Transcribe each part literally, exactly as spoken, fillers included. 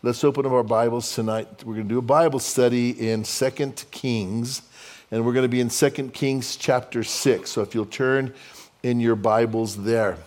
Let's open up our Bibles tonight. We're going to do a Bible study in Second Kings, and we're going to be in Second Kings chapter six. So if you'll turn in your Bibles there.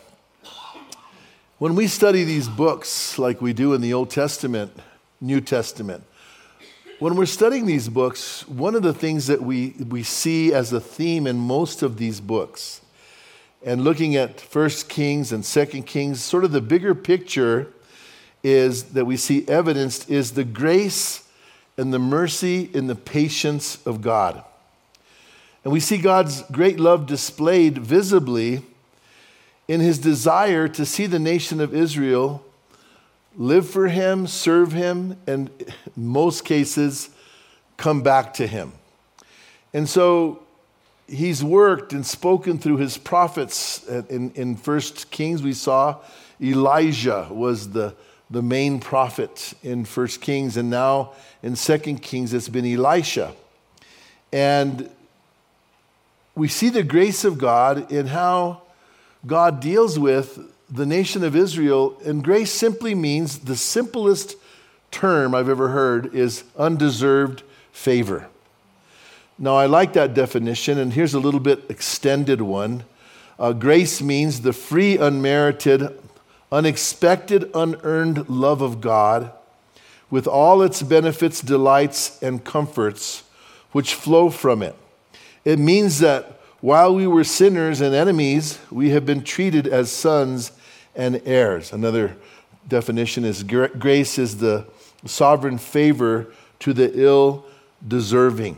When we study these books like we do in the Old Testament, New Testament, when we're studying these books, one of the things that we, we see as a theme in most of these books, and looking at First Kings and Second Kings, sort of the bigger picture is that we see evidenced is the grace and the mercy and the patience of God. And we see God's great love displayed visibly in his desire to see the nation of Israel live for him, serve him, and in most cases, come back to him. And so he's worked and spoken through his prophets. In, in First Kings, we saw Elijah was the the main prophet in First Kings, and now in Second Kings, it's been Elisha. And we see the grace of God in how God deals with the nation of Israel, and grace simply means, the simplest term I've ever heard is undeserved favor. Now, I like that definition, and here's a little bit extended one. Uh, grace means the free, unmerited, unexpected, unearned love of God with all its benefits, delights, and comforts which flow from it. It means that while we were sinners and enemies, we have been treated as sons and heirs. Another definition is grace is the sovereign favor to the ill-deserving.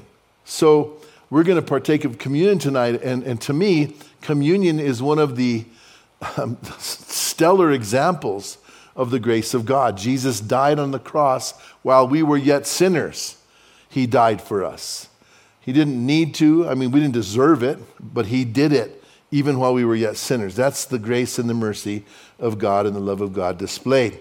So we're going to partake of communion tonight, and, and to me, communion is one of the Um, stellar examples of the grace of God. Jesus died on the cross while we were yet sinners. He died for us. He didn't need to. I mean, we didn't deserve it, but he did it even while we were yet sinners. That's the grace and the mercy of God and the love of God displayed.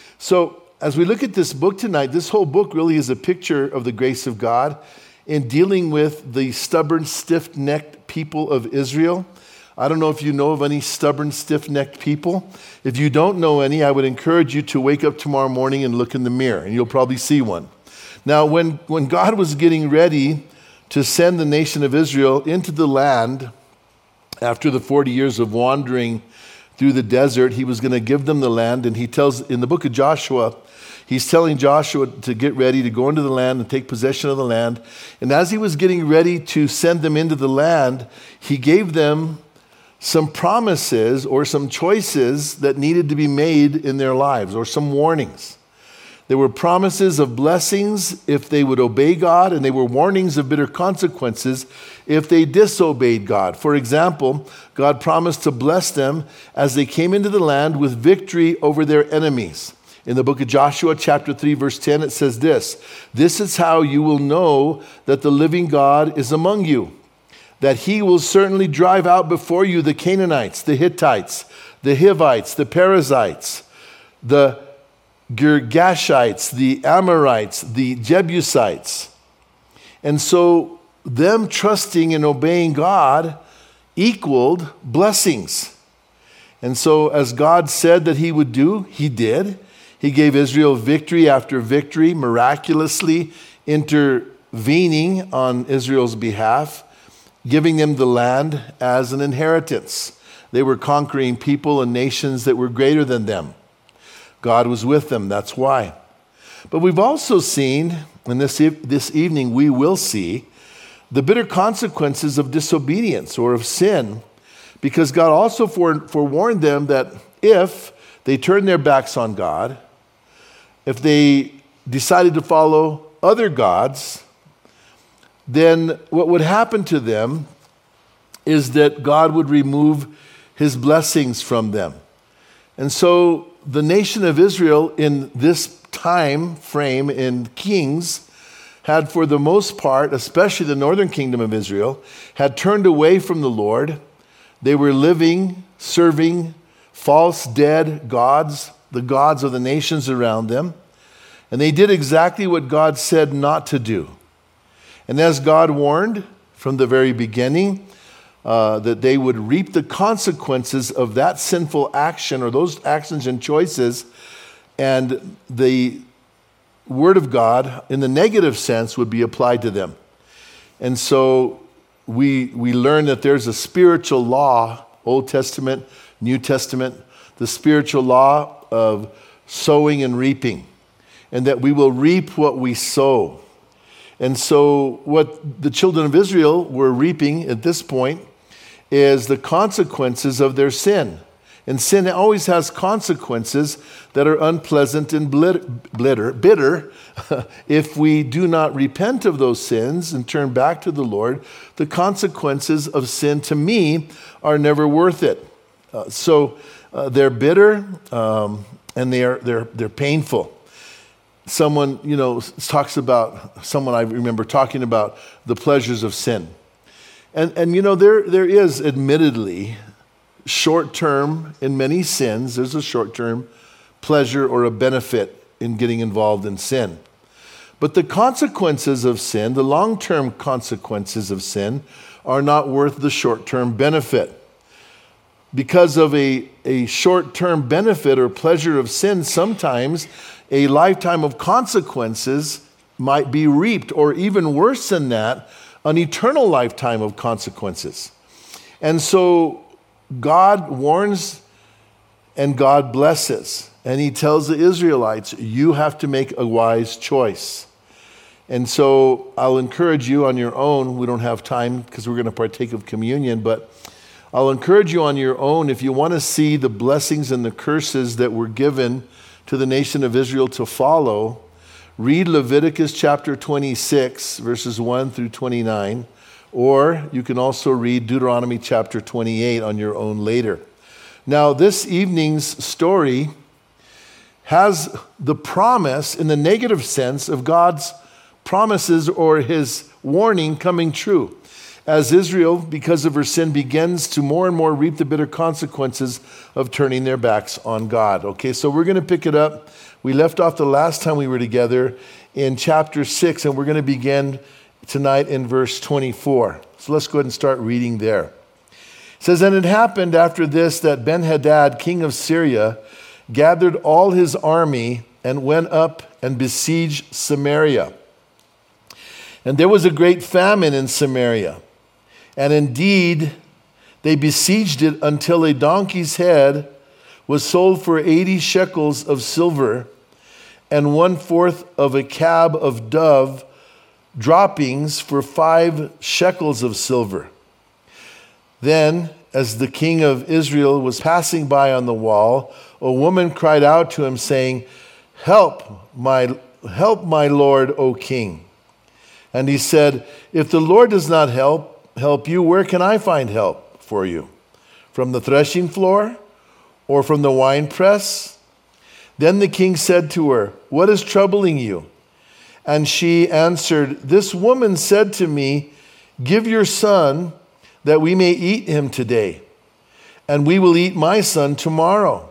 So as we look at this book tonight, this whole book really is a picture of the grace of God in dealing with the stubborn, stiff-necked people of Israel. I don't know if you know of any stubborn, stiff-necked people. If you don't know any, I would encourage you to wake up tomorrow morning and look in the mirror, and you'll probably see one. Now, when, when God was getting ready to send the nation of Israel into the land after the forty years of wandering through the desert, he was going to give them the land, and he tells, in the book of Joshua, he's telling Joshua to get ready to go into the land and take possession of the land. And as he was getting ready to send them into the land, he gave them some promises or some choices that needed to be made in their lives, or some warnings. There were promises of blessings if they would obey God, and they were warnings of bitter consequences if they disobeyed God. For example, God promised to bless them as they came into the land with victory over their enemies. In the book of Joshua, chapter three, verse ten, it says this: "This is how you will know that the living God is among you, that he will certainly drive out before you the Canaanites, the Hittites, the Hivites, the Perizzites, the Girgashites, the Amorites, the Jebusites." And so them trusting and obeying God equaled blessings. And so as God said that he would do, he did. He gave Israel victory after victory, miraculously intervening on Israel's behalf, giving them the land as an inheritance. They were conquering people and nations that were greater than them. God was with them, that's why. But we've also seen, and this, this evening we will see, the bitter consequences of disobedience or of sin, because God also forewarned them that if they turned their backs on God, if they decided to follow other gods, then what would happen to them is that God would remove his blessings from them. And so the nation of Israel in this time frame in Kings had, for the most part, especially the northern kingdom of Israel, had turned away from the Lord. They were living, serving false dead gods, the gods of the nations around them. And they did exactly what God said not to do. And as God warned from the very beginning, uh, that they would reap the consequences of that sinful action or those actions and choices, and the Word of God in the negative sense would be applied to them. And so we, we learn that there's a spiritual law, Old Testament, New Testament, the spiritual law of sowing and reaping, and that we will reap what we sow. And so what the children of Israel were reaping at this point is the consequences of their sin. And sin always has consequences that are unpleasant and bitter, bitter. If we do not repent of those sins and turn back to the Lord, the consequences of sin to me are never worth it. Uh, so uh, they're bitter um, and they are they're they're painful. Someone, you know, talks about, someone I remember talking about the pleasures of sin. And, and you know, there there is admittedly short-term in many sins, there's a short-term pleasure or a benefit in getting involved in sin. But the consequences of sin, the long-term consequences of sin, are not worth the short-term benefit. Because of a, a short-term benefit or pleasure of sin, sometimes a lifetime of consequences might be reaped, or even worse than that, an eternal lifetime of consequences. And so God warns and God blesses. And he tells the Israelites, you have to make a wise choice. And so I'll encourage you on your own. We don't have time because we're going to partake of communion, but I'll encourage you on your own, if you want to see the blessings and the curses that were given to the nation of Israel to follow, read Leviticus chapter twenty-six, verses one through twenty-nine. Or you can also read Deuteronomy chapter twenty-eight on your own later. Now, this evening's story has the promise, in the negative sense, of God's promises or his warning coming true. As Israel, because of her sin, begins to more and more reap the bitter consequences of turning their backs on God. Okay, so we're going to pick it up. We left off the last time we were together in chapter six, and we're going to begin tonight in verse twenty-four. So let's go ahead and start reading there. It says, and it happened after this that Ben-Hadad, king of Syria, gathered all his army and went up and besieged Samaria. And there was a great famine in Samaria. And indeed, they besieged it until a donkey's head was sold for eighty shekels of silver, and one fourth of a cab of dove droppings for five shekels of silver. Then, as the king of Israel was passing by on the wall, a woman cried out to him, saying, Help, my, help my lord, O king. And he said, If the Lord does not help, help you, where can I find help for you? From the threshing floor or from the winepress? Then the king said to her, What is troubling you? And she answered, This woman said to me, Give your son that we may eat him today, and we will eat my son tomorrow.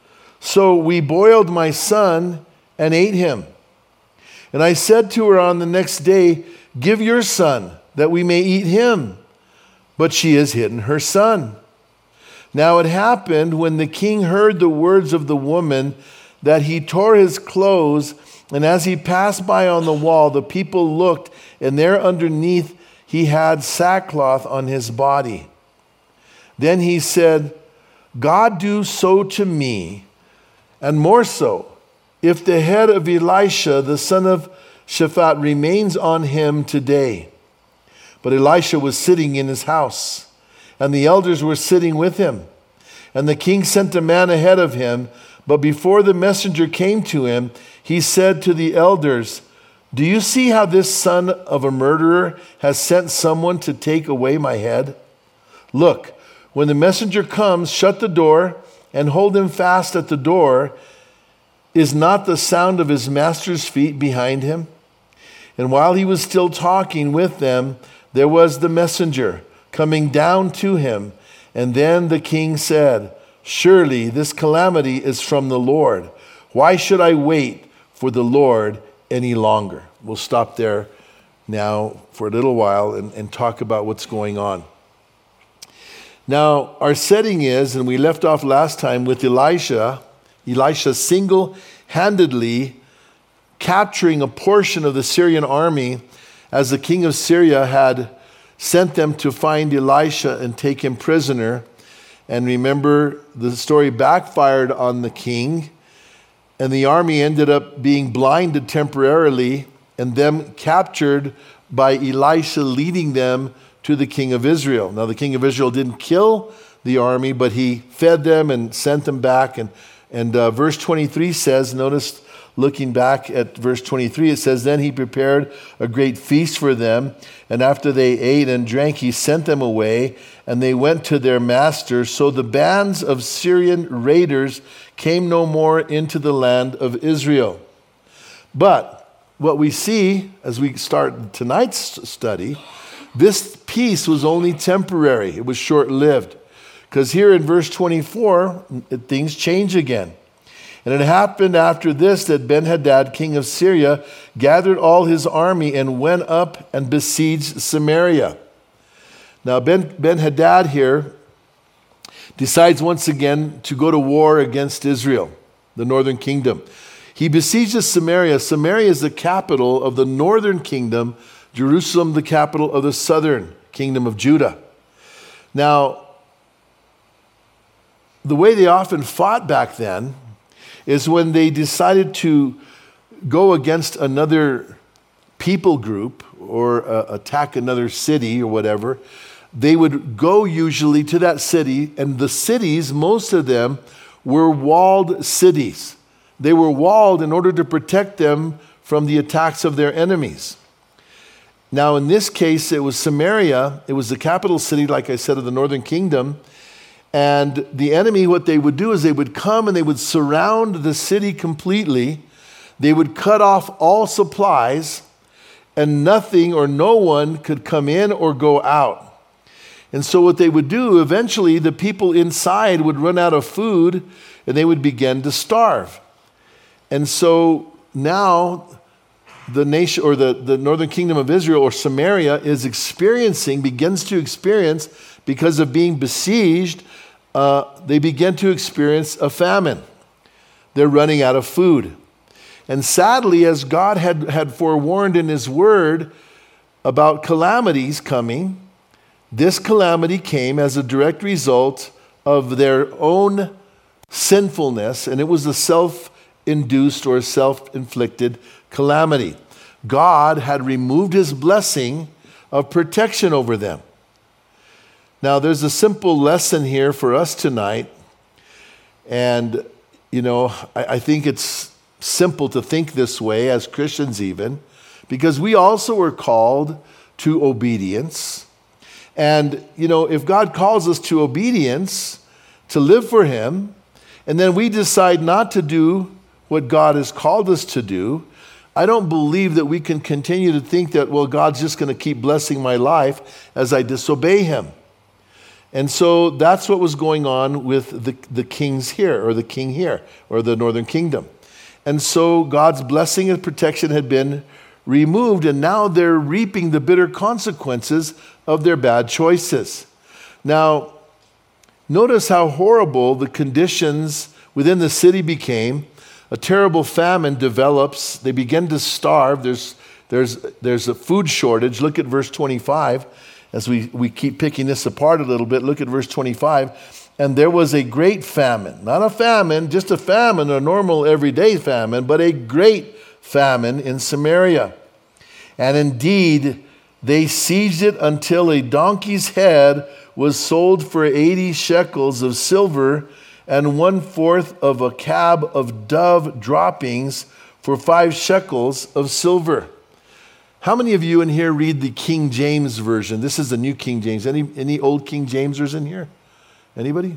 So we boiled my son and ate him. And I said to her on the next day, Give your son that we may eat him. But she has hidden her son. Now it happened when the king heard the words of the woman that he tore his clothes, and as he passed by on the wall, the people looked, and there underneath he had sackcloth on his body. Then he said, God do so to me, and more so, if the head of Elisha, the son of Shaphat, remains on him today. But Elisha was sitting in his house, and the elders were sitting with him. And the king sent a man ahead of him, but before the messenger came to him, he said to the elders, Do you see how this son of a murderer has sent someone to take away my head? Look, when the messenger comes, shut the door and hold him fast at the door. Is not the sound of his master's feet behind him? And while he was still talking with them, there was the messenger coming down to him. And then the king said, Surely this calamity is from the Lord. Why should I wait for the Lord any longer? We'll stop there now for a little while and, and talk about what's going on. Now, our setting is, and we left off last time with Elisha, Elisha single-handedly capturing a portion of the Syrian army as the king of Syria had sent them to find Elisha and take him prisoner. And remember, the story backfired on the king, and the army ended up being blinded temporarily and them captured by Elisha leading them to the king of Israel. Now, the king of Israel didn't kill the army, but he fed them and sent them back. And, and uh, verse twenty-three says, notice looking back at verse twenty-three, it says, then he prepared a great feast for them. And after they ate and drank, he sent them away, and they went to their masters. So the bands of Syrian raiders came no more into the land of Israel. But what we see as we start tonight's study, this peace was only temporary. It was short-lived. Because here in verse twenty-four, things change again. And it happened after this that Ben-Hadad, king of Syria, gathered all his army and went up and besieged Samaria. Now Ben, Ben-Hadad here decides once again to go to war against Israel, the northern kingdom. He besieges Samaria. Samaria is the capital of the northern kingdom, Jerusalem the capital of the southern kingdom of Judah. Now, the way they often fought back then is when they decided to go against another people group or uh, attack another city or whatever, they would go usually to that city, and the cities, most of them, were walled cities. They were walled in order to protect them from the attacks of their enemies. Now, in this case, it was Samaria. It was the capital city, like I said, of the northern kingdom. And the enemy, what they would do is they would come and they would surround the city completely. They would cut off all supplies, and nothing or no one could come in or go out. And so what they would do, eventually the people inside would run out of food and they would begin to starve. And so now the nation, or the, the northern kingdom of Israel, or Samaria, is experiencing, begins to experience, because of being besieged, uh, they begin to experience a famine. They're running out of food. And sadly, as God had, had forewarned in his word about calamities coming, this calamity came as a direct result of their own sinfulness, and it was a self-induced or self-inflicted calamity. God had removed his blessing of protection over them. Now, there's a simple lesson here for us tonight, and, you know, I, I think it's simple to think this way as Christians even, because we also are called to obedience. And, you know, if God calls us to obedience, to live for him, and then we decide not to do what God has called us to do, I don't believe that we can continue to think that, well, God's just going to keep blessing my life as I disobey him. And so that's what was going on with the, the kings here, or the king here, or the northern kingdom. And so God's blessing and protection had been removed, and now they're reaping the bitter consequences of their bad choices. Now, notice how horrible the conditions within the city became. A terrible famine develops. They begin to starve. There's, there's, there's a food shortage. Look at verse twenty-five. As we, we keep picking this apart a little bit, look at verse twenty-five. And there was a great famine. Not a famine, just a famine, a normal everyday famine, but a great famine in Samaria. And indeed, they sieged it until a donkey's head was sold for eighty shekels of silver, and one fourth of a cab of dove droppings for five shekels of silver. How many of you in here read the King James Version? This is the New King James. Any, any old King Jamesers in here? Anybody?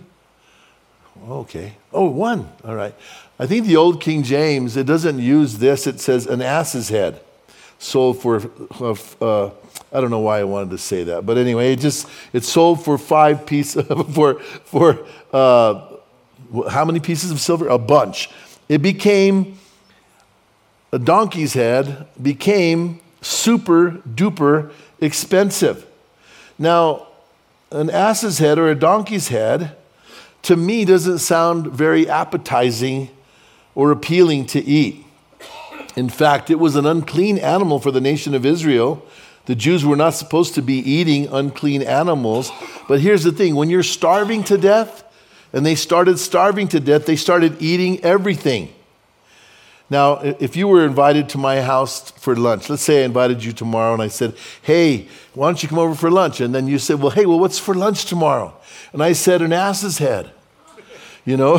Okay. Oh, one. All right. I think the old King James, it doesn't use this. It says an ass's head. Sold for, uh, I don't know why I wanted to say that. But anyway, it just, it's sold for five pieces, for, for uh, how many pieces of silver? A bunch. It became, a donkey's head became super duper expensive. Now, an ass's head or a donkey's head, to me, doesn't sound very appetizing or appealing to eat. In fact, it was an unclean animal for the nation of Israel. The Jews were not supposed to be eating unclean animals. But here's the thing, when you're starving to death, and they started starving to death, they started eating everything. Now, if you were invited to my house for lunch, let's say I invited you tomorrow and I said, hey, why don't you come over for lunch? And then you said, well, hey, well, what's for lunch tomorrow? And I said, an ass's head. You know,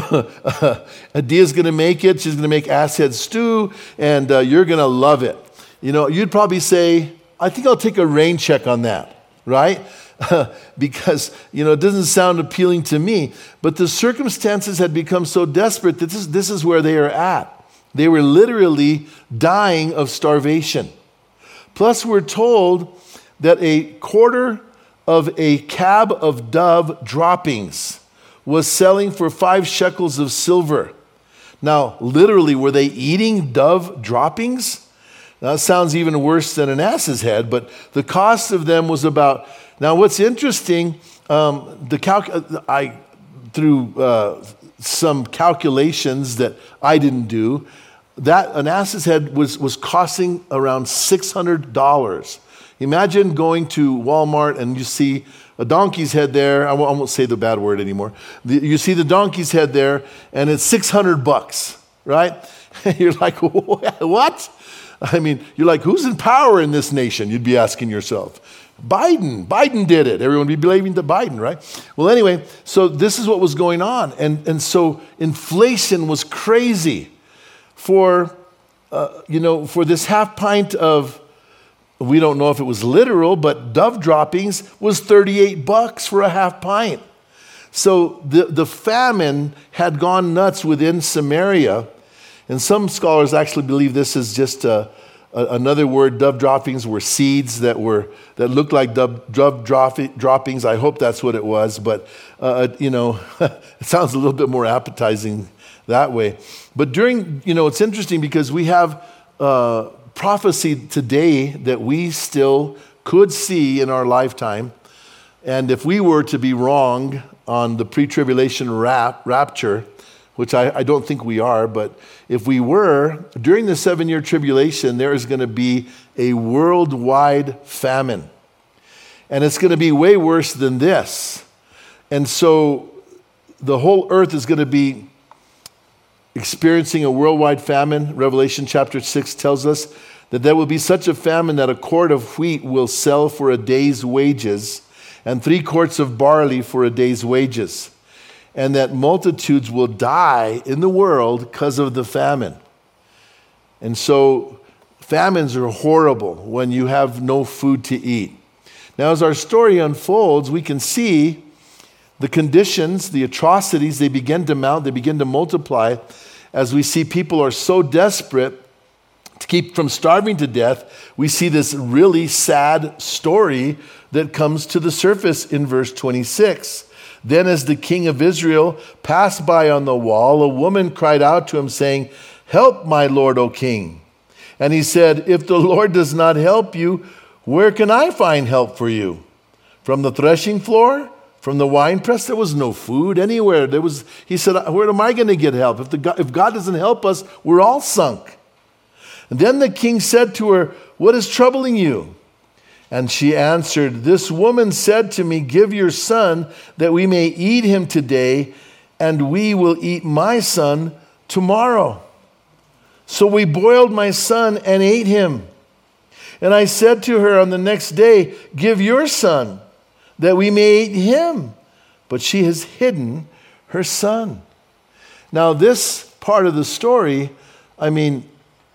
Adia's going to make it. She's going to make ass head stew, and uh, you're going to love it. You know, you'd probably say, I think I'll take a rain check on that, right? Because, you know, it doesn't sound appealing to me. But the circumstances had become so desperate that this, this is where they are at. They were literally dying of starvation. Plus, we're told that a quarter of a cab of dove droppings was selling for five shekels of silver. Now, literally, were they eating dove droppings? That sounds even worse than an ass's head, but the cost of them was about... Now, what's interesting, um, the calc- I through uh, some calculations that I didn't do, that an ass's head was, was costing around six hundred dollars. Imagine going to Walmart and you see a donkey's head there. I won't, I won't say the bad word anymore. The, you see the donkey's head there, and it's six hundred bucks, right? You're like, what? I mean, you're like, who's in power in this nation? You'd be asking yourself. Biden. Biden did it. Everyone would be blaming the Biden, right? Well, anyway, so this is what was going on. And, and so inflation was crazy. For, uh, you know, for this half pint of, we don't know if it was literal, but dove droppings was thirty-eight bucks for a half pint. So the, the famine had gone nuts within Samaria. And some scholars actually believe this is just a, a, another word. Dove droppings were seeds that were that looked like dove, dove drop, droppings. I hope that's what it was. But, uh, you know, it sounds a little bit more appetizing that way. But during, you know, it's interesting because we have uh, prophecy today that we still could see in our lifetime. And if we were to be wrong on the pre-tribulation rap, rapture, which I, I don't think we are, but if we were, during the seven-year tribulation, there is going to be a worldwide famine. And it's going to be way worse than this. And so the whole earth is going to be experiencing a worldwide famine. Revelation chapter six tells us that there will be such a famine that a quart of wheat will sell for a day's wages and three quarts of barley for a day's wages. And that multitudes will die in the world because of the famine. And so famines are horrible when you have no food to eat. Now, as our story unfolds, we can see the conditions, the atrocities, they begin to mount, they begin to multiply as we see people are so desperate to keep from starving to death. We see this really sad story that comes to the surface in verse twenty-six. Then as the king of Israel passed by on the wall, a woman cried out to him saying, "Help, my lord, O king." And he said, "If the Lord does not help you, where can I find help for you? From the threshing floor? From the winepress?" There was no food anywhere. There was. He said, "Where am I going to get help? If, the God, if God doesn't help us, we're all sunk." And then the king said to her, "What is troubling you?" And she answered, "This woman said to me, 'Give your son that we may eat him today, and we will eat my son tomorrow.' So we boiled my son and ate him. And I said to her on the next day, 'Give your son that we may eat him.' But she has hidden her son." Now this part of the story, I mean,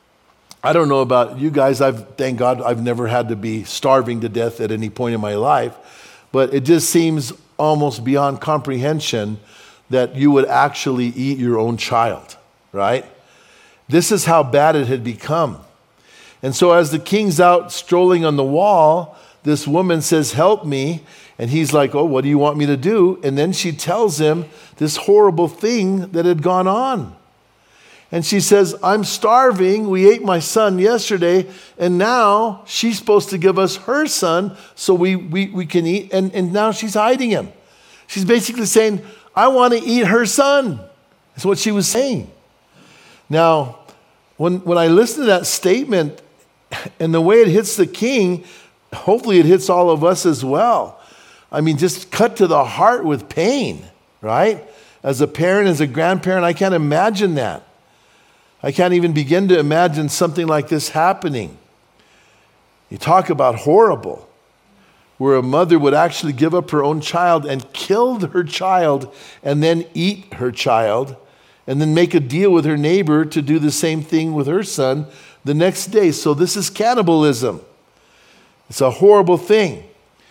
I don't know about you guys. I've, thank God I've never had to be starving to death at any point in my life. But it just seems almost beyond comprehension that you would actually eat your own child, right? This is how bad it had become. And so as the king's out strolling on the wall, this woman says, "Help me." And he's like, "Oh, what do you want me to do?" And then she tells him this horrible thing that had gone on. And she says, "I'm starving. We ate my son yesterday, and now she's supposed to give us her son so we, we, we can eat, and, and now she's hiding him." She's basically saying, "I want to eat her son." That's what she was saying. Now, when, when I listen to that statement and the way it hits the king, hopefully it hits all of us as well. I mean, just cut to the heart with pain, right? As a parent, as a grandparent, I can't imagine that. I can't even begin to imagine something like this happening. You talk about horrible, where a mother would actually give up her own child and kill her child and then eat her child and then make a deal with her neighbor to do the same thing with her son the next day. So this is cannibalism. It's a horrible thing.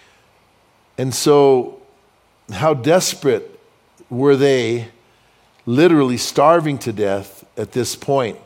And so how desperate were they, literally starving to death at this point?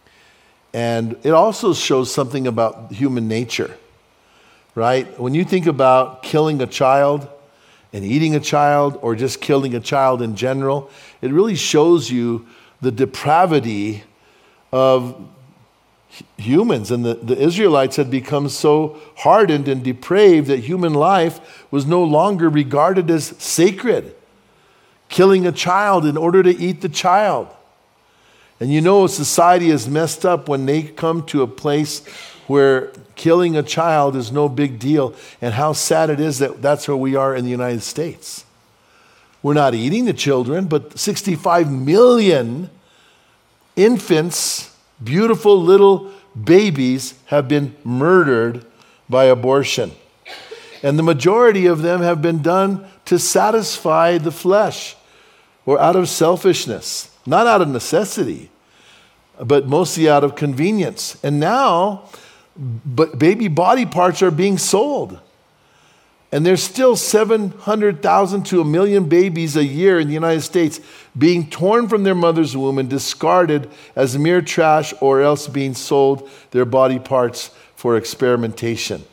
And it also shows something about human nature, right? When you think about killing a child and eating a child or just killing a child in general, it really shows you the depravity of humans. And the, the Israelites had become so hardened and depraved that human life was no longer regarded as sacred. Killing a child in order to eat the child. And you know society is messed up when they come to a place where killing a child is no big deal. And how sad it is that that's where we are in the United States. We're not eating the children, but sixty-five million infants, beautiful little babies, have been murdered by abortion. And the majority of them have been done to satisfy the flesh or out of selfishness, not out of necessity, but mostly out of convenience. And now, but baby body parts are being sold. And there's still seven hundred thousand to a million babies a year in the United States being torn from their mother's womb and discarded as mere trash, or else being sold their body parts for experimentation.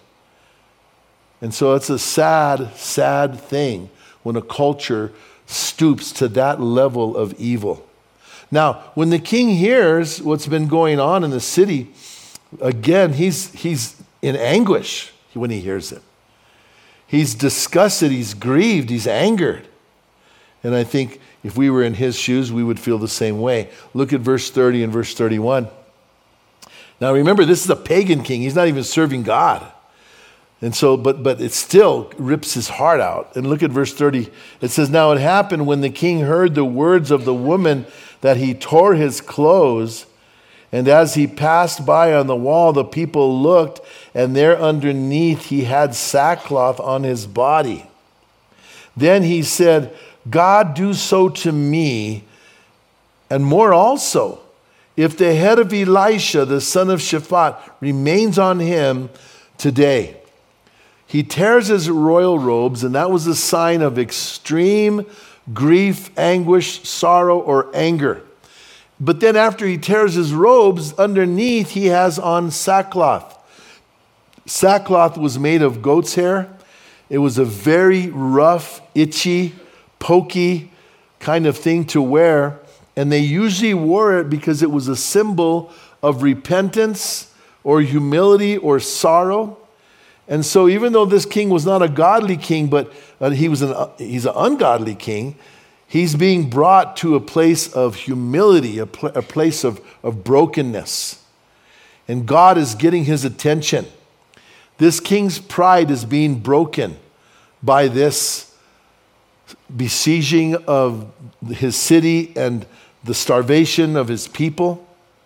And so it's a sad, sad thing when a culture stoops to that level of evil. Now, when the king hears what's been going on in the city, again, he's, he's in anguish when he hears it. He's disgusted, he's grieved, he's angered. And I think if we were in his shoes, we would feel the same way. Look at verse thirty and verse thirty-one. Now remember, this is a pagan king. He's not even serving God. And so, but but it still rips his heart out. And look at verse thirty. It says, "Now it happened when the king heard the words of the woman that he tore his clothes. And as he passed by on the wall, the people looked, and there underneath he had sackcloth on his body. Then he said, God, do so to me, and more also, if the head of Elisha, the son of Shaphat, remains on him today." He tears his royal robes, and that was a sign of extreme grief, anguish, sorrow, or anger. But then after he tears his robes, underneath he has on sackcloth. Sackcloth was made of goat's hair. It was a very rough, itchy, pokey kind of thing to wear. And they usually wore it because it was a symbol of repentance or humility or sorrow. And so even though this king was not a godly king, but uh, he was an, uh, he's an ungodly king, he's being brought to a place of humility, a, pl- a place of, of brokenness. And God is getting his attention. This king's pride is being broken by this besieging of his city and the starvation of his people.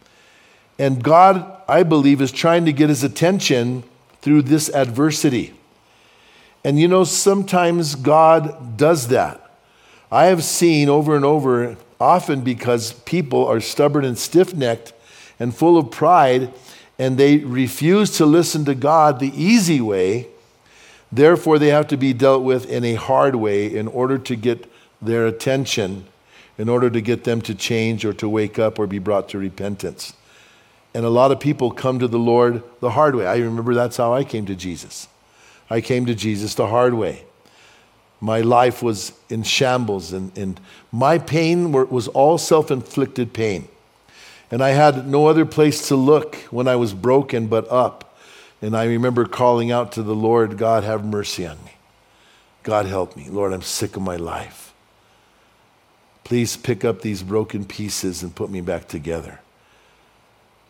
And God, I believe, is trying to get his attention through this adversity. And you know, sometimes God does that. I have seen over and over, often because people are stubborn and stiff-necked and full of pride, and they refuse to listen to God the easy way. Therefore, they have to be dealt with in a hard way in order to get their attention, in order to get them to change or to wake up or be brought to repentance. And a lot of people come to the Lord the hard way. I remember that's how I came to Jesus. I came to Jesus the hard way. My life was in shambles, and, and my pain were, was all self-inflicted pain. And I had no other place to look when I was broken but up. And I remember calling out to the Lord, God, have mercy on me. God, help me. Lord, I'm sick of my life. Please pick up these broken pieces and put me back together.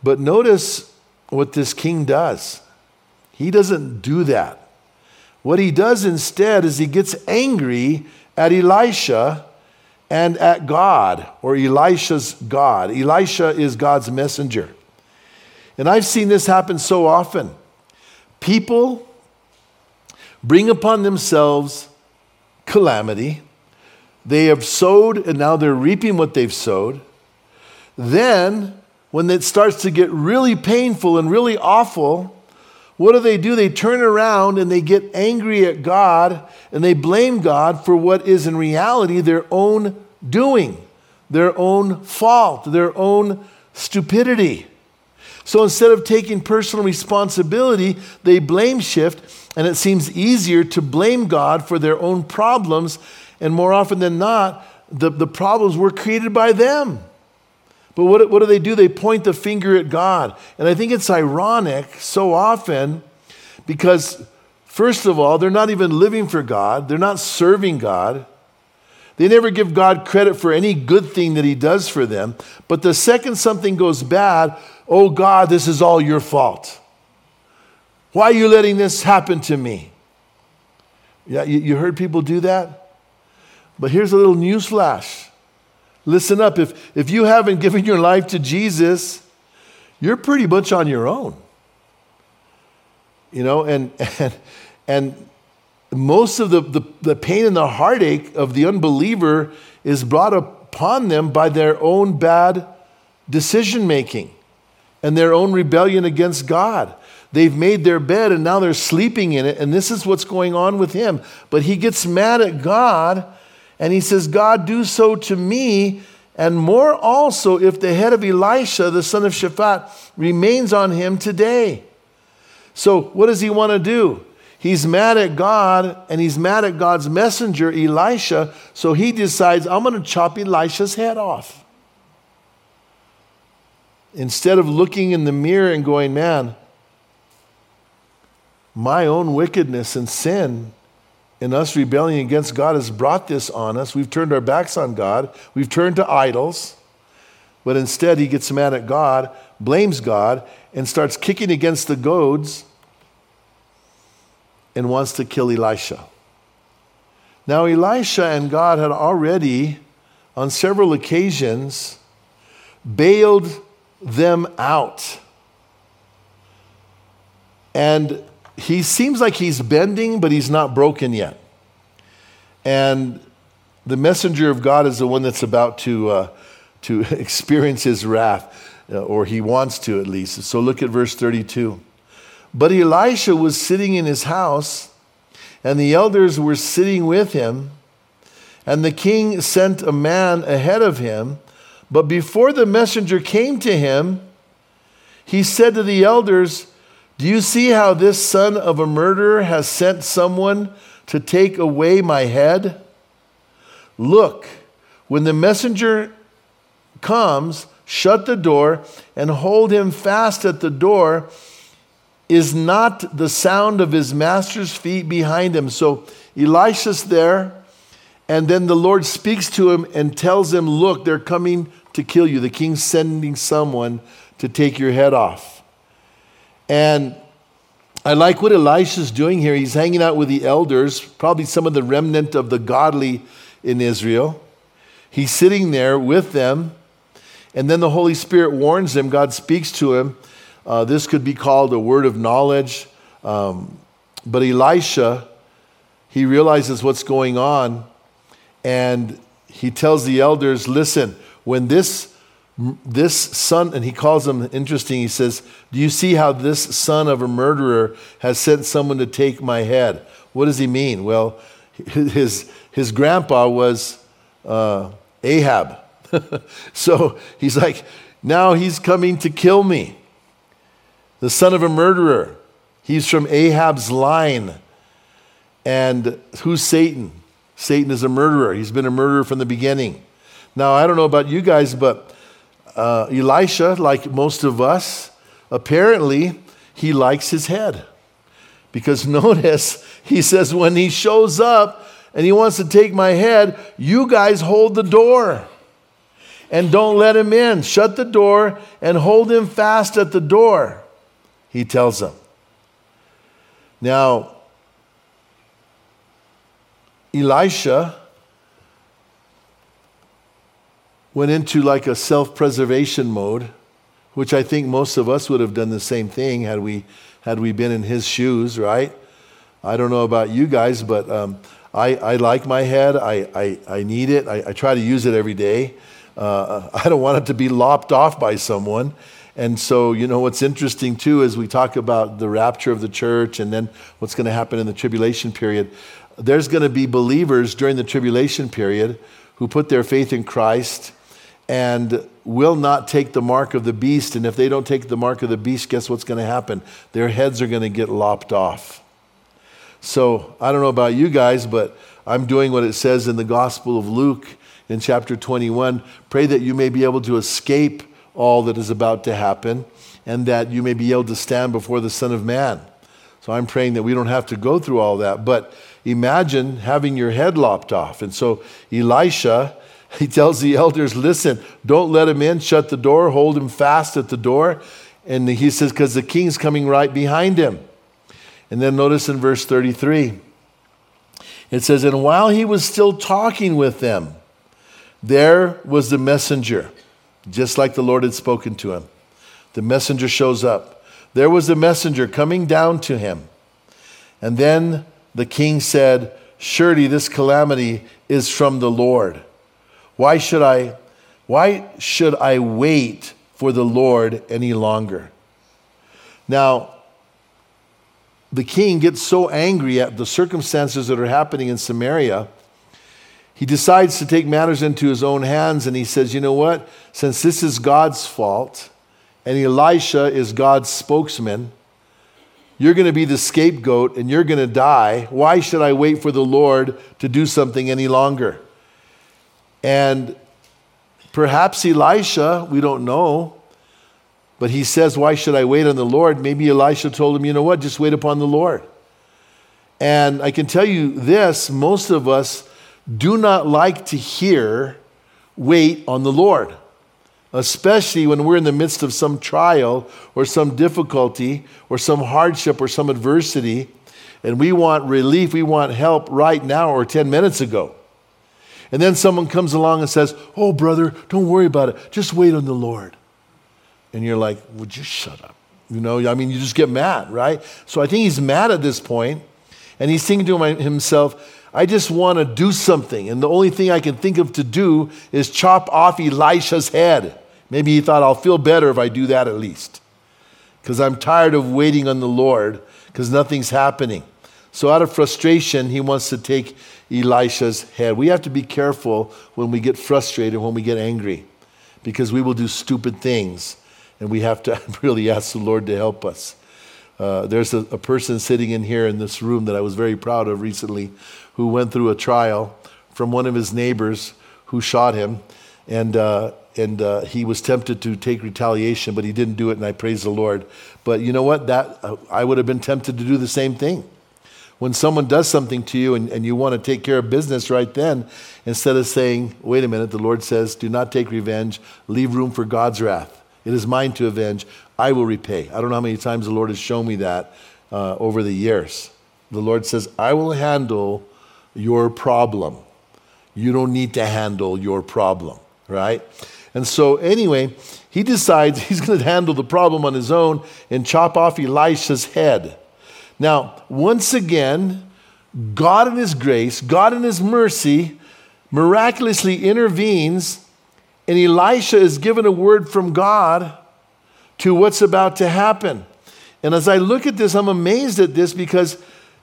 But notice what this king does. He doesn't do that. What he does instead is he gets angry at Elisha and at God, or Elisha's God. Elisha is God's messenger. And I've seen this happen so often. People bring upon themselves calamity. They have sowed, and now they're reaping what they've sowed. Then, when it starts to get really painful and really awful, what do they do? They turn around and they get angry at God, and they blame God for what is in reality their own doing, their own fault, their own stupidity. So instead of taking personal responsibility, they blame shift, and it seems easier to blame God for their own problems, and more often than not, the, the problems were created by them. But what, what do they do? They point the finger at God. And I think it's ironic so often because, first of all, they're not even living for God. They're not serving God. They never give God credit for any good thing that he does for them. But the second something goes bad, oh God, this is all your fault. Why are you letting this happen to me? Yeah, you, you heard people do that? But here's a little news flash. Listen up, if, if you haven't given your life to Jesus, you're pretty much on your own. You know, and and, and most of the, the, the pain and the heartache of the unbeliever is brought upon them by their own bad decision making and their own rebellion against God. They've made their bed and now they're sleeping in it, and this is what's going on with him. But he gets mad at God, and he says, God, do so to me, and more also if the head of Elisha, the son of Shaphat, remains on him today. So what does he want to do? He's mad at God, and he's mad at God's messenger, Elisha, so he decides, I'm going to chop Elisha's head off. Instead of looking in the mirror and going, man, my own wickedness and sin and us rebelling against God has brought this on us. We've turned our backs on God. We've turned to idols. But instead, he gets mad at God, blames God, and starts kicking against the goads and wants to kill Elisha. Now, Elisha and God had already, on several occasions, bailed them out. And he seems like he's bending, but he's not broken yet. And the messenger of God is the one that's about to, uh, to experience his wrath, uh, or he wants to at least. So look at verse thirty-two. But Elisha was sitting in his house, and the elders were sitting with him, and the king sent a man ahead of him. But before the messenger came to him, he said to the elders, do you see how this son of a murderer has sent someone to take away my head? Look, when the messenger comes, shut the door and hold him fast at the door. Is not the sound of his master's feet behind him? So Elisha's there, and then the Lord speaks to him and tells him, look, they're coming to kill you. The king's sending someone to take your head off. And I like what Elisha's doing here. He's hanging out with the elders, probably some of the remnant of the godly in Israel. He's sitting there with them, and then the Holy Spirit warns him. God speaks to him. Uh, this could be called a word of knowledge. Um, but Elisha, he realizes what's going on, and he tells the elders, listen, when this This son, and he calls him, interesting, he says, do you see how this son of a murderer has sent someone to take my head? What does he mean? Well, his, his grandpa was uh, Ahab. So he's like, now he's coming to kill me. The son of a murderer. He's from Ahab's line. And who's Satan? Satan is a murderer. He's been a murderer from the beginning. Now, I don't know about you guys, but Uh, Elisha, like most of us, apparently he likes his head. Because notice, he says, when he shows up and he wants to take my head, you guys hold the door. and don't let him in. Shut the door and hold him fast at the door, he tells them. Now, Elisha went into like a self-preservation mode, which I think most of us would have done the same thing had we had we been in his shoes, right? I don't know about you guys, but um, I, I like my head. I, I, I need it. I, I try to use it every day. Uh, I don't want it to be lopped off by someone. And so, you know, what's interesting too is we talk about the rapture of the church and then what's going to happen in the tribulation period. There's going to be believers during the tribulation period who put their faith in Christ and will not take the mark of the beast. And if they don't take the mark of the beast, guess what's going to happen? Their heads are going to get lopped off. So I don't know about you guys, but I'm doing what it says in the Gospel of Luke in chapter twenty-one. Pray that you may be able to escape all that is about to happen and that you may be able to stand before the Son of Man. So I'm praying that we don't have to go through all that. But imagine having your head lopped off. And so Elisha, he tells the elders, listen, don't let him in, shut the door, hold him fast at the door. And he says, because the king's coming right behind him. And then notice in verse thirty-three, it says, and while he was still talking with them, there was the messenger, just like the Lord had spoken to him. The messenger shows up. There was the messenger coming down to him. And then the king said, surely this calamity is from the Lord. Why should I, why should I wait for the Lord any longer? Now, the king gets so angry at the circumstances that are happening in Samaria, he decides to take matters into his own hands, and he says, you know what? Since this is God's fault, and Elisha is God's spokesman, you're going to be the scapegoat, and you're going to die. Why should I wait for the Lord to do something any longer? And perhaps Elisha, we don't know, but he says, why should I wait on the Lord? Maybe Elisha told him, you know what, just wait upon the Lord. And I can tell you this, most of us do not like to hear, wait on the Lord, especially when we're in the midst of some trial or some difficulty or some hardship or some adversity, and we want relief, we want help right now or ten minutes ago. And then someone comes along and says, oh, brother, don't worry about it. Just wait on the Lord. And you're like, would you shut up? You know, I mean, you just get mad, right? So I think he's mad at this point, and he's thinking to himself, I just want to do something, and the only thing I can think of to do is chop off Elisha's head. Maybe he thought, I'll feel better if I do that at least, because I'm tired of waiting on the Lord, because nothing's happening. So out of frustration, he wants to take Elisha's head. We have to be careful when we get frustrated, when we get angry, because we will do stupid things. And we have to really ask the Lord to help us. Uh, there's a, a person sitting in here in this room that I was very proud of recently who went through a trial from one of his neighbors who shot him. And uh, and uh, he was tempted to take retaliation, but he didn't do it, and I praise the Lord. But you know what? That uh, I would have been tempted to do the same thing. When someone does something to you and, and you want to take care of business right then, instead of saying, wait a minute, the Lord says, do not take revenge, leave room for God's wrath. It is mine to avenge. I will repay. I don't know how many times the Lord has shown me that uh, over the years. The Lord says, I will handle your problem. You don't need to handle your problem, right? And so anyway, he decides he's going to handle the problem on his own and chop off Elisha's head. Now, once again, God in his grace, God in his mercy, miraculously intervenes, and Elisha is given a word from God to what's about to happen. And as I look at this, I'm amazed at this because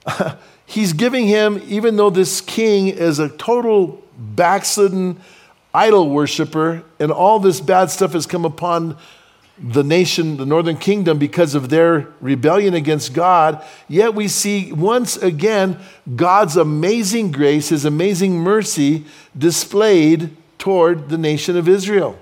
he's giving him, even though this king is a total backslidden idol worshiper, and all this bad stuff has come upon the nation, the northern kingdom, because of their rebellion against God, yet we see once again God's amazing grace, his amazing mercy displayed toward the nation of Israel.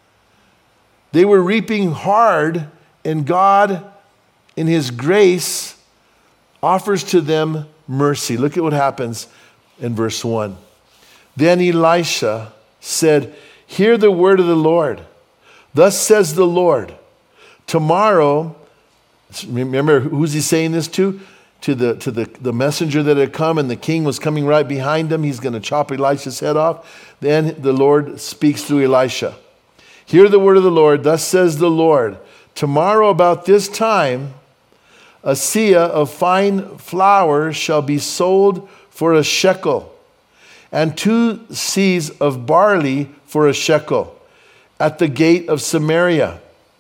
They were reaping hard, and God, in his grace, offers to them mercy. Look at what happens in verse one. Then Elisha said, hear the word of the Lord. Thus says the Lord, tomorrow," remember, who's he saying this to? To the to the, the messenger that had come, and the king was coming right behind him. He's going to chop Elisha's head off. Then the Lord speaks through Elisha. "Hear the word of the Lord. Thus says the Lord, tomorrow about this time, a seah of fine flour shall be sold for a shekel, and two seahs of barley for a shekel, at the gate of Samaria."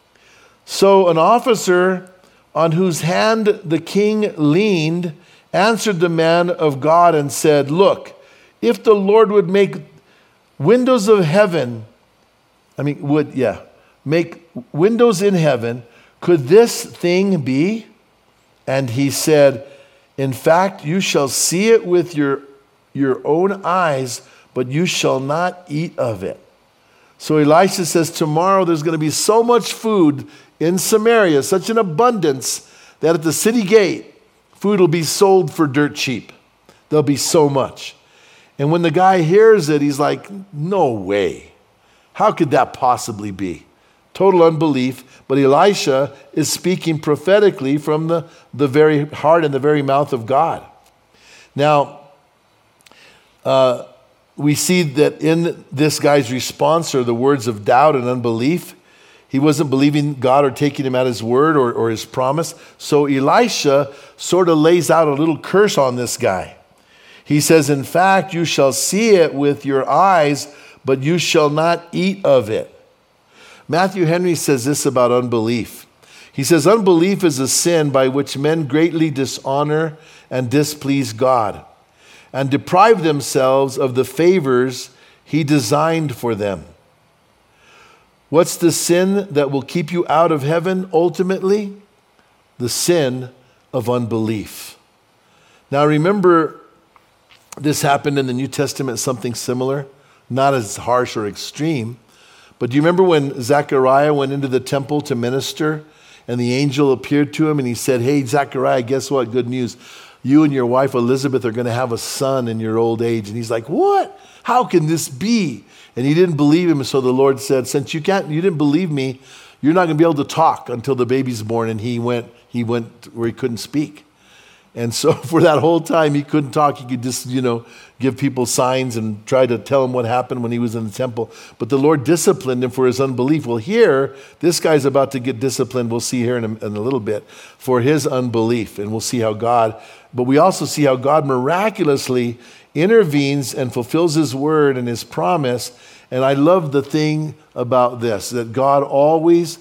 So an officer on whose hand the king leaned answered the man of God and said, "Look, if the Lord would make windows of heaven, I mean, would, yeah, make windows in heaven, could this thing be?" And he said, "In fact, you shall see it with your, your own eyes, but you shall not eat of it." So Elisha says, tomorrow there's going to be so much food in Samaria, such an abundance, that at the city gate, food will be sold for dirt cheap. There'll be so much. And when the guy hears it, he's like, no way. How could that possibly be? Total unbelief. But Elisha is speaking prophetically from the, the very heart and the very mouth of God. Now, uh, we see that in this guy's response are the words of doubt and unbelief. He wasn't believing God or taking him at his word or, or his promise. So Elisha sort of lays out a little curse on this guy. He says, "In fact, you shall see it with your eyes, but you shall not eat of it." Matthew Henry says this about unbelief. He says, "Unbelief is a sin by which men greatly dishonor and displease God, and deprive themselves of the favors he designed for them." What's the sin that will keep you out of heaven ultimately? The sin of unbelief. Now remember, this happened in the New Testament, something similar, not as harsh or extreme. But do you remember when Zechariah went into the temple to minister, and the angel appeared to him and he said, "Hey, Zechariah, guess what? Good news. You and your wife Elizabeth are going to have a son in your old age." And he's like, "What? How can this be?" And he didn't believe him. So the Lord said, "Since you can't, you didn't believe me, you're not going to be able to talk until the baby's born." And he went, he went where he couldn't speak. And so for that whole time, he couldn't talk. He could just, you know, give people signs and try to tell them what happened when he was in the temple. But the Lord disciplined him for his unbelief. Well, here, this guy's about to get disciplined. We'll see here in a, in a little bit, for his unbelief. And we'll see how God, but we also see how God miraculously intervenes and fulfills his word and his promise. And I love the thing about this, that God always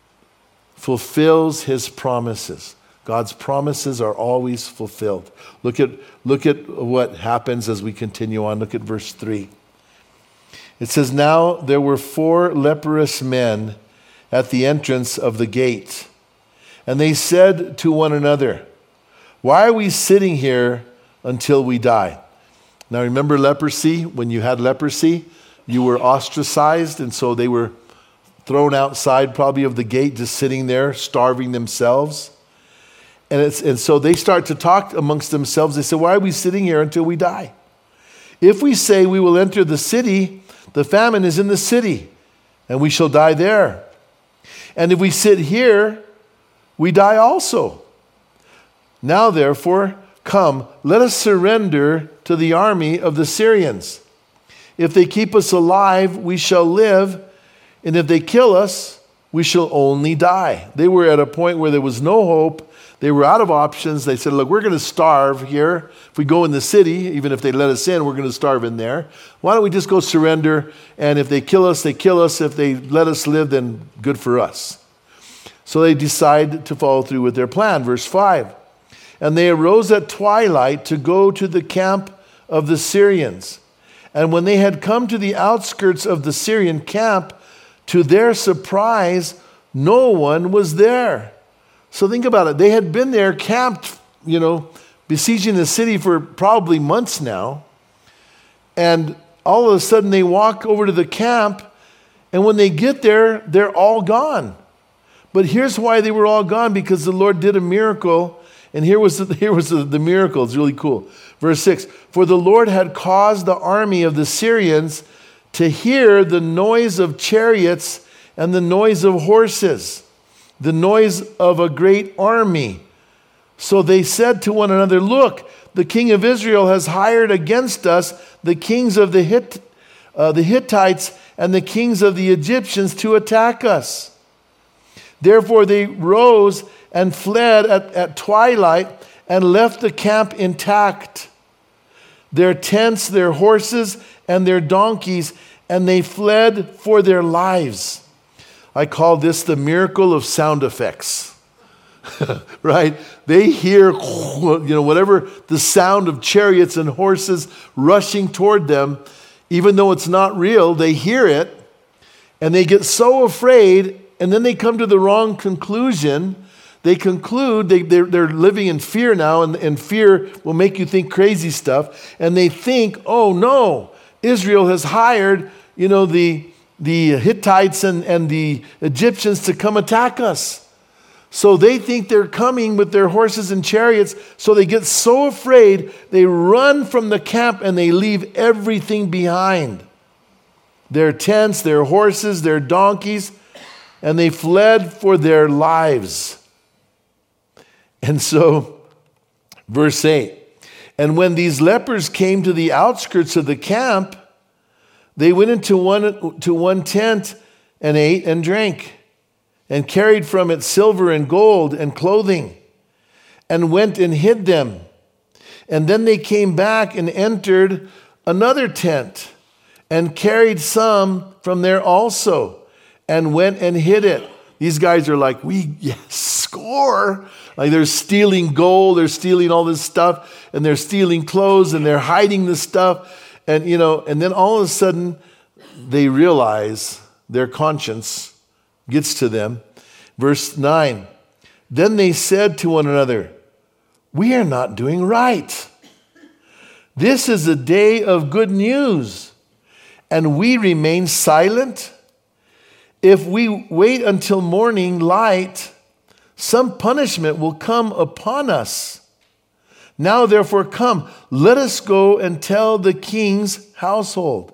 fulfills his promises. God's promises are always fulfilled. Look at, look at what happens as we continue on. Look at verse three. It says, "Now there were four leprous men at the entrance of the gate, and they said to one another, 'Why are we sitting here until we die?'" Now remember leprosy? When you had leprosy, you were ostracized, and so they were thrown outside probably of the gate, just sitting there, starving themselves. And, it's, and so they start to talk amongst themselves. They say, "Why are we sitting here until we die? If we say we will enter the city, the famine is in the city, and we shall die there. And if we sit here, we die also. Now therefore, come, let us surrender to the army of the Syrians. If they keep us alive, we shall live, and if they kill us, we shall only die." They were at a point where there was no hope. They were out of options. They said, "Look, we're going to starve here. If we go in the city, even if they let us in, we're going to starve in there. Why don't we just go surrender? And if they kill us, they kill us. If they let us live, then good for us." So they decide to follow through with their plan. Verse five. "And they arose at twilight to go to the camp of the Syrians. And when they had come to the outskirts of the Syrian camp, to their surprise, no one was there." So think about it. They had been there, camped, you know, besieging the city for probably months now. And all of a sudden they walk over to the camp, and when they get there, they're all gone. But here's why they were all gone, because the Lord did a miracle. And here was the, here was the, the miracle. It's really cool. Verse six, "For the Lord had caused the army of the Syrians to hear the noise of chariots and the noise of horses, the noise of a great army. So they said to one another, look, the king of Israel has hired against us the kings of the, Hitt, uh, the Hittites and the kings of the Egyptians to attack us. Therefore they rose and fled at, at twilight and left the camp intact, their tents, their horses, and their donkeys, and they fled for their lives. I call this the miracle of sound effects. Right? They hear, you know, whatever the sound of chariots and horses rushing toward them, even though it's not real, they hear it, and they get so afraid, and then they come to the wrong conclusion. They conclude they, they're, they're living in fear now, and, and fear will make you think crazy stuff. And they think, oh no, Israel has hired, you know, the, the Hittites and, and the Egyptians to come attack us. So they think they're coming with their horses and chariots. So they get so afraid, they run from the camp and they leave everything behind. Their tents, their horses, their donkeys, and they fled for their lives. And so, verse eight, and when these lepers came to the outskirts of the camp, they went into one, to one tent and ate and drank, and carried from it silver and gold and clothing, and went and hid them. And then they came back and entered another tent, and carried some from there also, and went and hid it. These guys are like, we yes, score. Like they're stealing gold, they're stealing all this stuff, and they're stealing clothes, and they're hiding this stuff. And, you know, and then all of a sudden, they realize their conscience gets to them. Verse nine, then they said to one another, we are not doing right. This is a day of good news, and we remain silent. If we wait until morning light, some punishment will come upon us. Now therefore come, let us go and tell the king's household.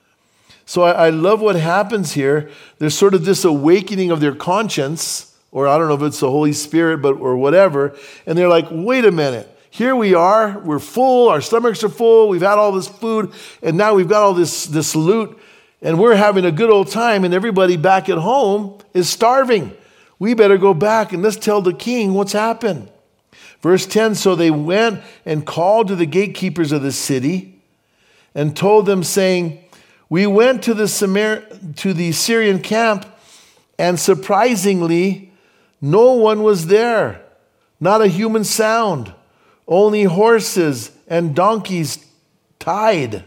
So I, I love what happens here. There's sort of this awakening of their conscience, or I don't know if it's the Holy Spirit, but or whatever. And they're like, wait a minute. Here we are. We're full. Our stomachs are full. We've had all this food. And now we've got all this, this loot. And we're having a good old time. And everybody back at home is starving. We better go back and let's tell the king what's happened. Verse ten, so they went and called to the gatekeepers of the city and told them, saying, we went to the Samar- to the Syrian camp, and surprisingly, no one was there. Not a human sound. Only horses and donkeys tied,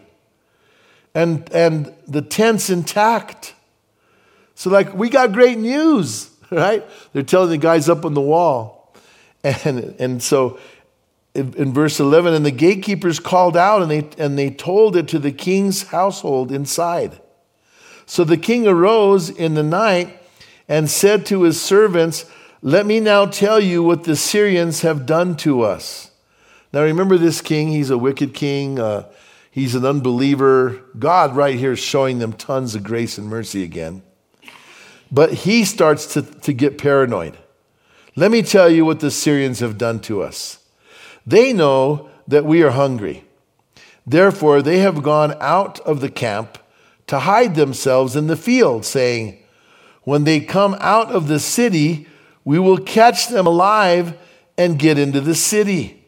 and, and the tents intact. So like, we got great news, right? They're telling the guys up on the wall. And, and so in, in verse eleven, and the gatekeepers called out and they, and they told it to the king's household inside. So the king arose in the night and said to his servants, let me now tell you what the Syrians have done to us. Now remember this king, he's a wicked king. Uh, he's an unbeliever. God right here is showing them tons of grace and mercy again. But he starts to, to get paranoid. Let me tell you what the Syrians have done to us. They know that we are hungry. Therefore, they have gone out of the camp to hide themselves in the field, saying, when they come out of the city, we will catch them alive and get into the city.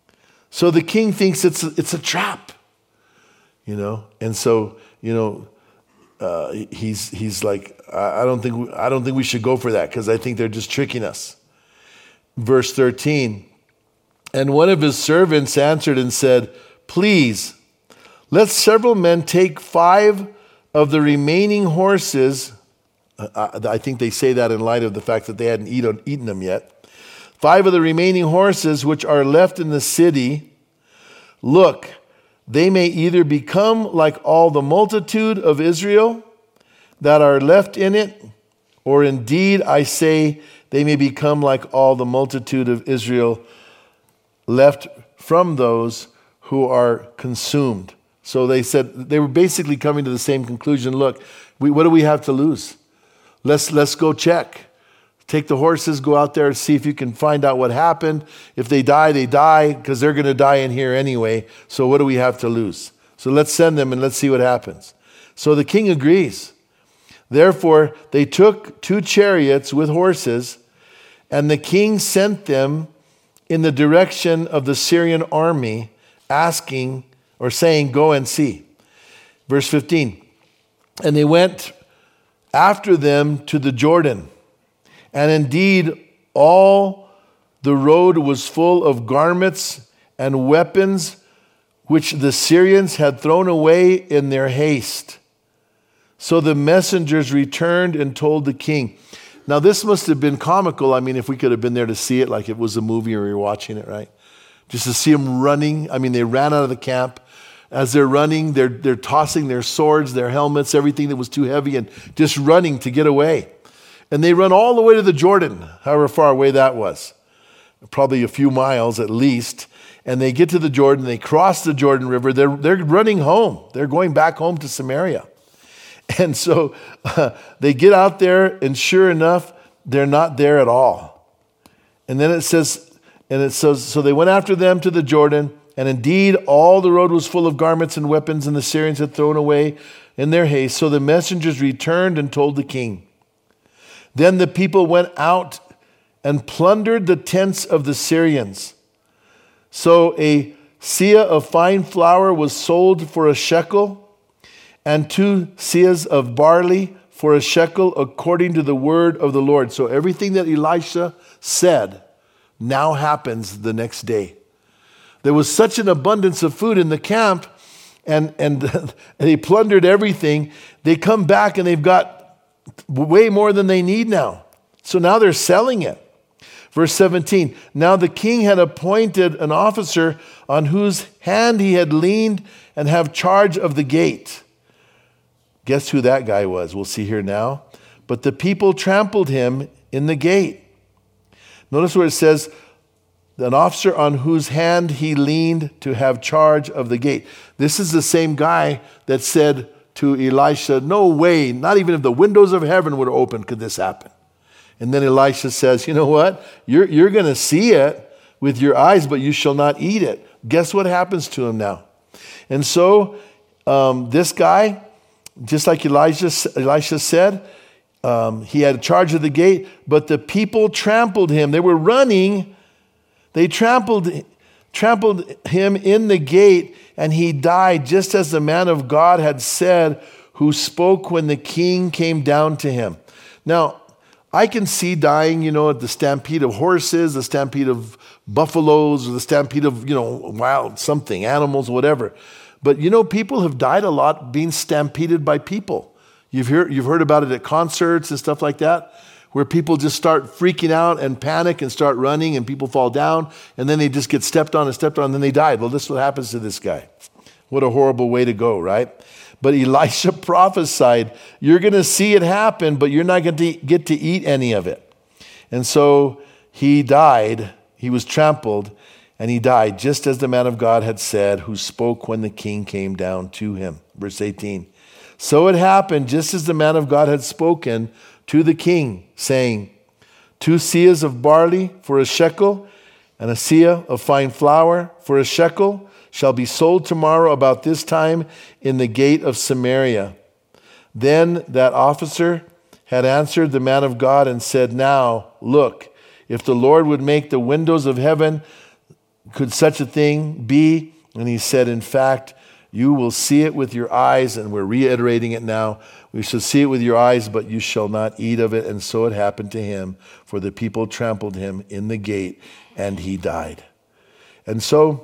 So the king thinks it's a, it's a trap, you know. And so, you know, uh, he's he's like, I, I don't think we, I don't think we should go for that because I think they're just tricking us. Verse thirteen, and one of his servants answered and said, please, let several men take five of the remaining horses. Uh, I think they say that in light of the fact that they hadn't eat, eaten them yet. Five of the remaining horses which are left in the city, look, they may either become like all the multitude of Israel that are left in it, or indeed, I say, they may become like all the multitude of Israel left from those who are consumed. So they said, they were basically coming to the same conclusion. Look, we, what do we have to lose? Let's, let's go check. Take the horses, go out there and see if you can find out what happened. If they die, they die because they're going to die in here anyway. So what do we have to lose? So let's send them and let's see what happens. So the king agrees. Therefore, they took two chariots with horses, and the king sent them in the direction of the Syrian army, asking or saying, go and see. Verse fifteen, and they went after them to the Jordan. And indeed, all the road was full of garments and weapons which the Syrians had thrown away in their haste. So the messengers returned and told the king. Now, this must have been comical. I mean, if we could have been there to see it, like it was a movie or we were watching it, right? Just to see them running. I mean, they ran out of the camp. As they're running, they're, they're tossing their swords, their helmets, everything that was too heavy, and just running to get away. And they run all the way to the Jordan, however far away that was. Probably a few miles at least. And they get to the Jordan, they cross the Jordan River. They're, they're running home. They're going back home to Samaria. And so uh, they get out there, and sure enough, they're not there at all. And then it says, and it says, so they went after them to the Jordan, and indeed all the road was full of garments and weapons, and the Syrians had thrown away in their haste. So the messengers returned and told the king. Then the people went out and plundered the tents of the Syrians. So a seah of fine flour was sold for a shekel, and two seahs of barley for a shekel, according to the word of the Lord. So everything that Elisha said now happens the next day. There was such an abundance of food in the camp, and, and they plundered everything. They come back and they've got way more than they need now. So now they're selling it. Verse seventeen, now the king had appointed an officer on whose hand he had leaned and have charge of the gate. Guess who that guy was? We'll see here now. But the people trampled him in the gate. Notice where it says, an officer on whose hand he leaned to have charge of the gate. This is the same guy that said to Elisha, no way, not even if the windows of heaven would open could this happen. And then Elisha says, you know what? You're, you're going to see it with your eyes, but you shall not eat it. Guess what happens to him now? And so um, this guy, just like Elijah, Elisha said, um, he had charge of the gate, but the people trampled him. They were running. They trampled, trampled him in the gate, and he died, just as the man of God had said, who spoke when the king came down to him. Now, I can see dying, you know, at the stampede of horses, the stampede of buffaloes, or the stampede of, you know, wild something, animals, whatever. But, you know, people have died a lot being stampeded by people. You've heard, you've heard about it at concerts and stuff like that, where people just start freaking out and panic and start running, and people fall down, and then they just get stepped on and stepped on, and then they died. Well, this is what happens to this guy. What a horrible way to go, right? But Elisha prophesied, you're going to see it happen, but you're not going to get to eat any of it. And so he died, he was trampled, and he died, just as the man of God had said, who spoke when the king came down to him. Verse eighteen. So it happened, just as the man of God had spoken to the king, saying, two seahs of barley for a shekel, and a seah of fine flour for a shekel, shall be sold tomorrow about this time in the gate of Samaria. Then that officer had answered the man of God and said, now, look, if the Lord would make the windows of heaven, could such a thing be? And he said, in fact, you will see it with your eyes, and we're reiterating it now. We shall see it with your eyes, but you shall not eat of it. And so it happened to him, for the people trampled him in the gate, and he died. And so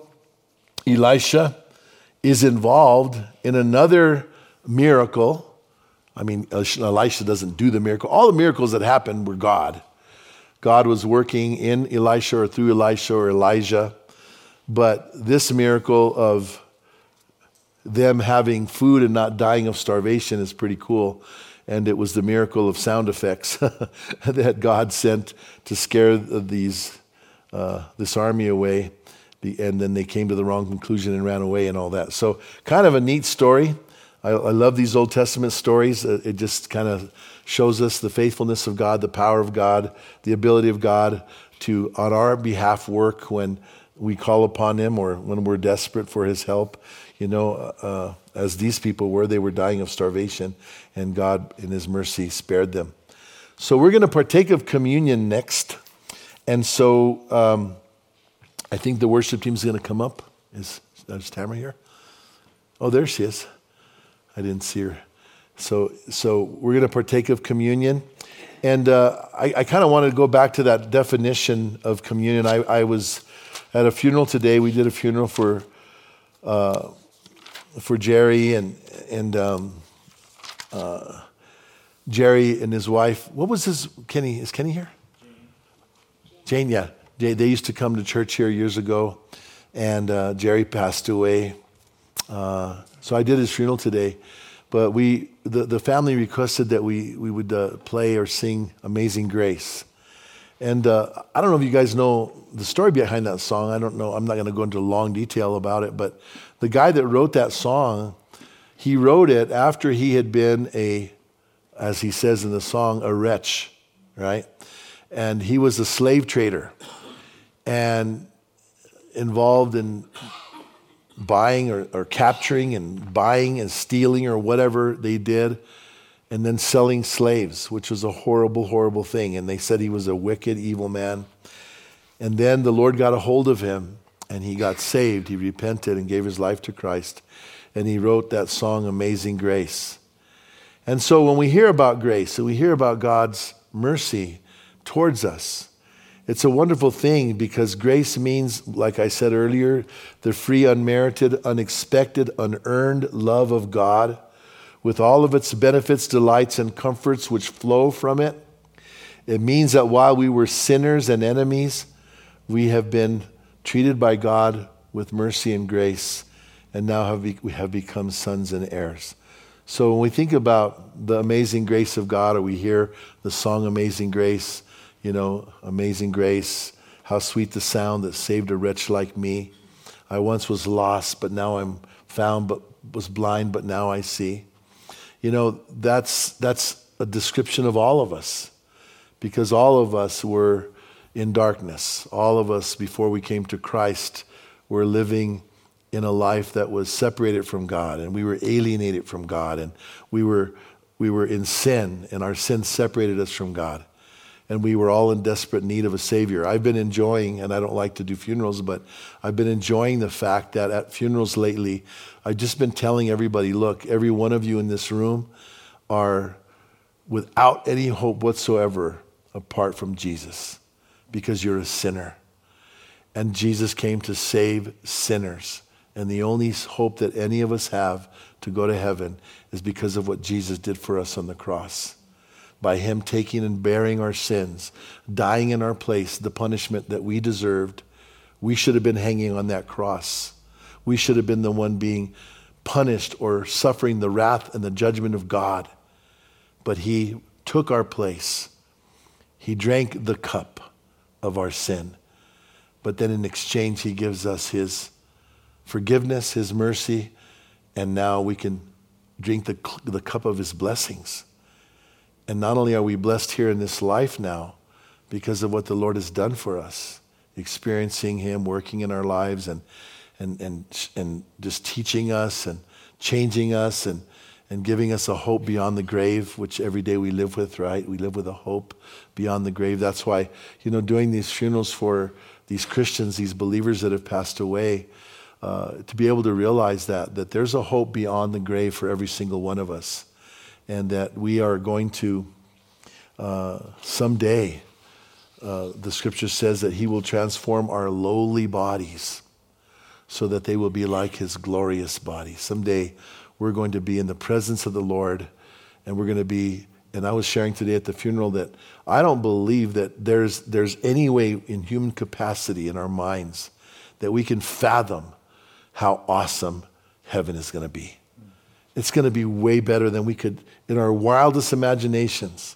Elisha is involved in another miracle. I mean, Elisha doesn't do the miracle. All the miracles that happened were God. God was working in Elisha or through Elisha or Elijah. But this miracle of them having food and not dying of starvation is pretty cool. And it was the miracle of sound effects that God sent to scare these uh, this army away. The, and then they came to the wrong conclusion and ran away and all that. So kind of a neat story. I, I love these Old Testament stories. It just kind of shows us the faithfulness of God, the power of God, the ability of God to, on our behalf, work when we call upon him or when we're desperate for his help. You know, uh, as these people were, they were dying of starvation, and God, in his mercy, spared them. So we're going to partake of communion next. And so um, I think the worship team is going to come up. Is, is Tamara here? Oh, there she is. I didn't see her. So, so we're going to partake of communion. And uh, I, I kind of wanted to go back to that definition of communion. I, I was at a funeral today. We did a funeral for uh, for Jerry and and um, uh, Jerry and his wife. What was his Kenny? Is Kenny here? Jane, Jane yeah. They, they used to come to church here years ago, and uh, Jerry passed away. Uh, so I did his funeral today. But we, the, the family requested that we, we would uh, play or sing Amazing Grace. And uh, I don't know if you guys know the story behind that song. I don't know. I'm not going to go into long detail about it. But the guy that wrote that song, he wrote it after he had been a, as he says in the song, a wretch, right? And he was a slave trader and involved in buying or, or capturing and buying and stealing or whatever they did, and then selling slaves, which was a horrible, horrible thing. And they said he was a wicked, evil man. And then the Lord got a hold of him, and he got saved. He repented and gave his life to Christ. And he wrote that song, Amazing Grace. And so when we hear about grace and we hear about God's mercy towards us, it's a wonderful thing, because grace means, like I said earlier, the free, unmerited, unexpected, unearned love of God with all of its benefits, delights, and comforts which flow from it. It means that while we were sinners and enemies, we have been treated by God with mercy and grace, and now have be, we have become sons and heirs. So when we think about the amazing grace of God, or we hear the song Amazing Grace, you know, Amazing Grace, how sweet the sound that saved a wretch like me. I once was lost, but now I'm found, but was blind, but now I see. You know, that's that's a description of all of us, because all of us were in darkness. All of us, before we came to Christ, were living in a life that was separated from God, and we were alienated from God, and we were we were in sin, and our sin separated us from God. And we were all in desperate need of a Savior. I've been enjoying, and I don't like to do funerals, but I've been enjoying the fact that at funerals lately, I've just been telling everybody, look, every one of you in this room are without any hope whatsoever apart from Jesus, because you're a sinner. And Jesus came to save sinners. And the only hope that any of us have to go to heaven is because of what Jesus did for us on the cross. By him taking and bearing our sins, dying in our place, the punishment that we deserved. We should have been hanging on that cross. We should have been the one being punished or suffering the wrath and the judgment of God. But he took our place. He drank the cup of our sin. But then in exchange, he gives us his forgiveness, his mercy, and now we can drink the, the cup of his blessings. And not only are we blessed here in this life now because of what the Lord has done for us, experiencing him working in our lives and and and and just teaching us and changing us and, and giving us a hope beyond the grave, which every day we live with, right? We live with a hope beyond the grave. That's why, you know, doing these funerals for these Christians, these believers that have passed away, uh, to be able to realize that, that there's a hope beyond the grave for every single one of us. And that we are going to, uh, someday, uh, the scripture says that he will transform our lowly bodies so that they will be like his glorious body. Someday we're going to be in the presence of the Lord, and we're going to be, and I was sharing today at the funeral that I don't believe that there's, there's any way in human capacity in our minds that we can fathom how awesome heaven is going to be. It's going to be way better than we could in our wildest imaginations.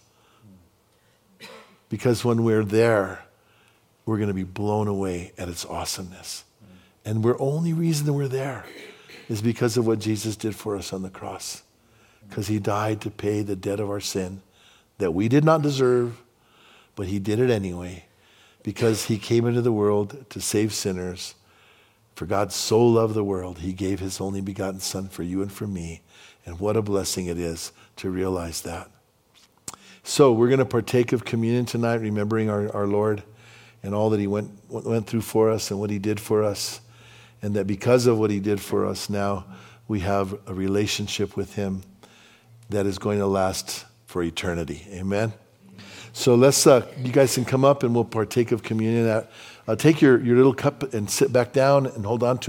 Because when we're there, we're going to be blown away at its awesomeness. And the only reason that we're there is because of what Jesus did for us on the cross. Because he died to pay the debt of our sin that we did not deserve, but he did it anyway. Because he came into the world to save sinners. For God so loved the world, he gave his only begotten Son for you and for me. And what a blessing it is to realize that. So we're going to partake of communion tonight, remembering our, our Lord and all that he went, went through for us and what he did for us. And that because of what he did for us, now we have a relationship with him that is going to last for eternity. Amen? So let's, uh, you guys can come up and we'll partake of communion. Uh, take your, your little cup and sit back down and hold on to it.